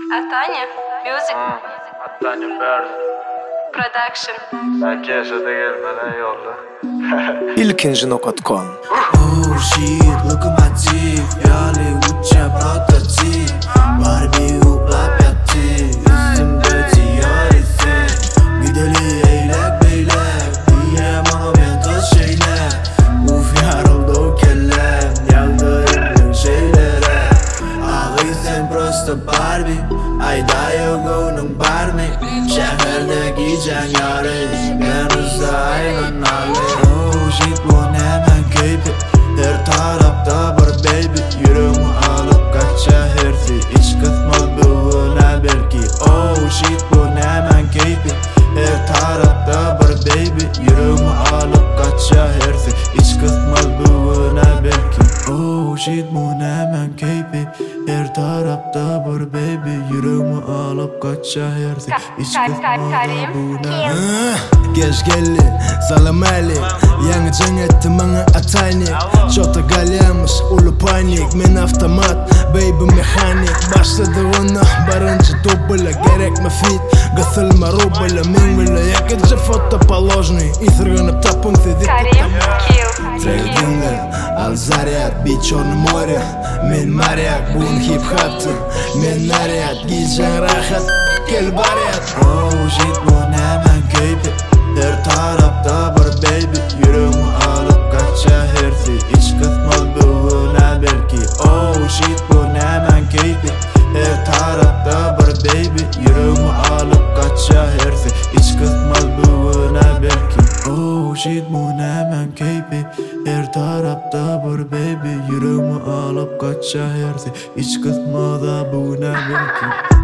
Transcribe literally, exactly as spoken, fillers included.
Atanya Music Atanya Bird Production. Herkese de gelmeden yolda. ilkinci nokta com. Oh shit, lokomotiv, yali uçça prototip. Barbie uplap yattı, üstümde ziyareti. Gideli eylek beylek, diyem ağabey toz şeyler. Uf yarıldı o kellem, yandı elimden şeylere. Ağıysen prosto Barbie, ayda yok onun Barbie. Şehirde can yarı, yanımızda hayvanlarla. Oh shit, bu ne hemen keyfi. Her tarafta var baby, yürümü alıp kaça herfi. İç kısmaz buğuna belki. Oh shit, bu ne hemen keyfi. Her tarafta var baby, yürümü alıp kaça herfi. İç kısmaz buğuna belki. Oh shit, bu ne hemen keyfi. Her tarafta var baby, yürümü alıp kaça herfi. İç kısmaz buğuna. Geç geldi, salam alik. Yangi can etti bana ataynik. Şota galyamış, ulu panik. Men avtomat, baby mekanik. Başladı ona, barınca dubla. Gerek mi fit, gısılma rubla. Min villa, yakıcı foto положный. İsirganıp tapın sizi Karim Kill. Трейдинга, ал заряд, бит черное море. Мен моряк, бун хип-хапты. Мен наряд, гиджан рахат, кел барят. Oh shit, bu ne hemen keyfi. Her tarafta var baby, yürümü alıp kaça herfi. İç kısmaz buğuna belki. Oh shit, bu ne hemen keyfi. Her tarafta var baby, yürümü alıp kaça herfi. İç kısmaz buğuna belki. Oh shit, bu ne hemen keyfi. Her tarafta var baby, yürümü alıp kaça herfi. İç kısmaz buğuna belki.